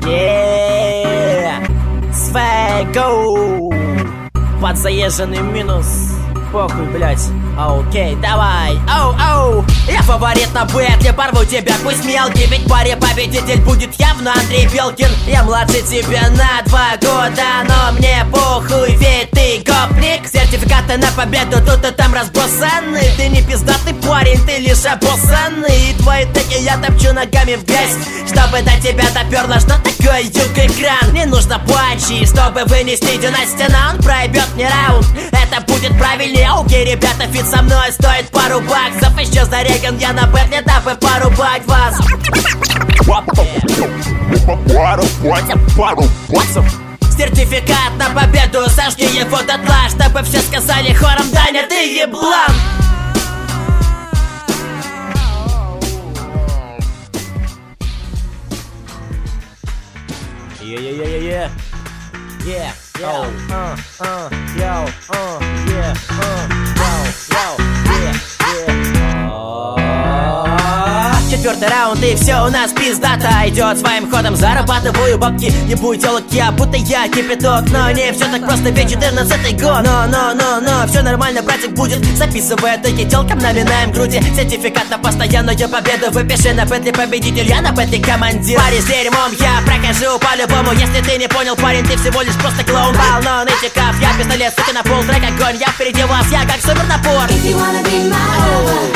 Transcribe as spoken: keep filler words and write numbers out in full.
Yeah. Свэго. Подзаезженный минус. Похуй, блять. Окей, давай. Оу, оу. Я фаворит на бэтле, порву тебя, пусть мелкий. Ведь в паре победитель будет явно Андрей Белкин. Я младше тебя на два года, но мне похуй, ведь ты гопник. Сертификаты на победу тут и там разбросаны. Ты не пиздатый парень, ты лишь обоссанный. И твои теки я топчу ногами в грязь, чтобы до тебя доперло, что такое юг-экран. Не нужно панчи, чтобы вынести династию, он проебет мне раунд. Это будет правильнее. Окей, ребята, фит со мной стоит пару баксов. Еще за Реган я на бэтле, дабы порубать вас. Пару баксов. Сертификат на победу, сожги его дотла, чтобы все сказали хором: Даня, ты еблан. Yeah-yeah-yeah-yeah-yeah. Yeah, yo, uh, uh, yo, uh, yeah, uh, yo, yo, yeah, yeah. Четвертый раунд и все у нас пиздата идет своим ходом, зарабатываю бабки. Не будь телки, а будто я кипяток. Но не все так просто, ведь четырнадцатый год. Но, но, но, но, все нормально, братик будет. Записывая таки телкам, наминаем груди. Сертификат на постоянную победу. Выпиши на бэтле победитель, я на бэтле командир. Парень с дерьмом я прокажу по-любому. Если ты не понял, парень, ты всего лишь просто клоун. Полно нытиков, я пистолет, сука, на пол трек огонь. Я впереди вас, я как супер напор. If you wanna be my lover,